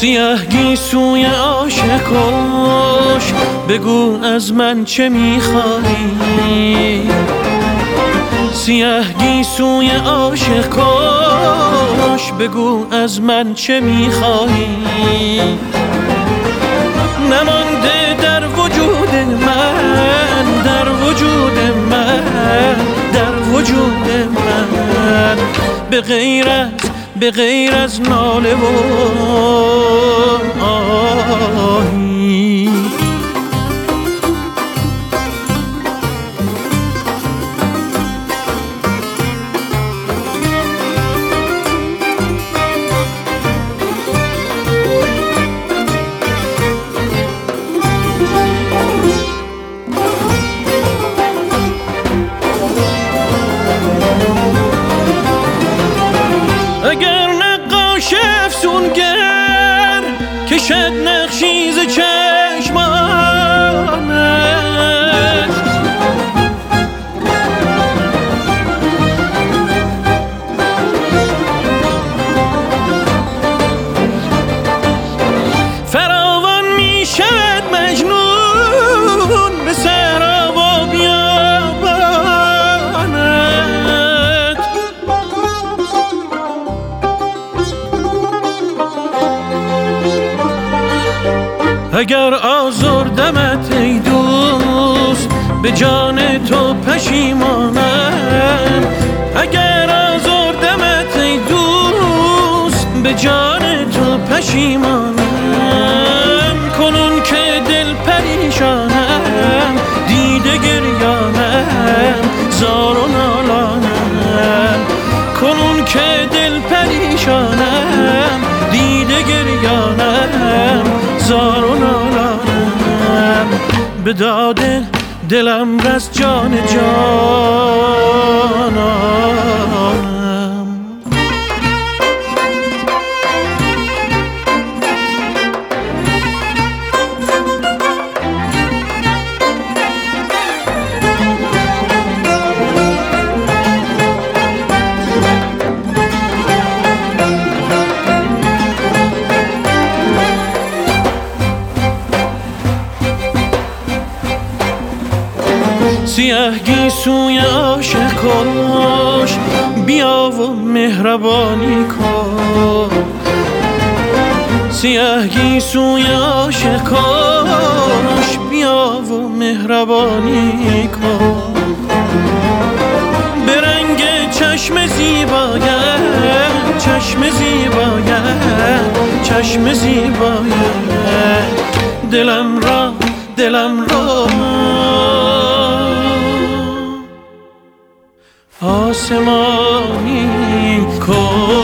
سیاه گیسوی عاشقاش بگو از من چه میخوایی. سیاه گیسوی عاشقاش بگو از من چه میخوایی. نمانده در وجود من، در وجود من، در وجود من، به غیر از ناله و آهی. اگر نقاش افسونگر کشد نقشی ز چشمانش، فراوان می شود مجنون به صحرا و بیابانت. اگر آزردمت ای دوست به جان تو پشیمانم. اگر آزردمت ای دوست به جان تو پشیمانم. کنون که دل پریشانم دیده گریانم زار و نالانم. کنون که دل پریشانم دیده گریانم زار و نالانم. به داد دلم رس جان جانانم. سیاه گیسوی عاشقاش بیا و مهربانی کن. سیاه گیسوی عاشقاش بیا و مهربانی کن. به رنگ چشم زیبایت، چشم زیبایت، چشم زیبایت دلم را آسمانی کن.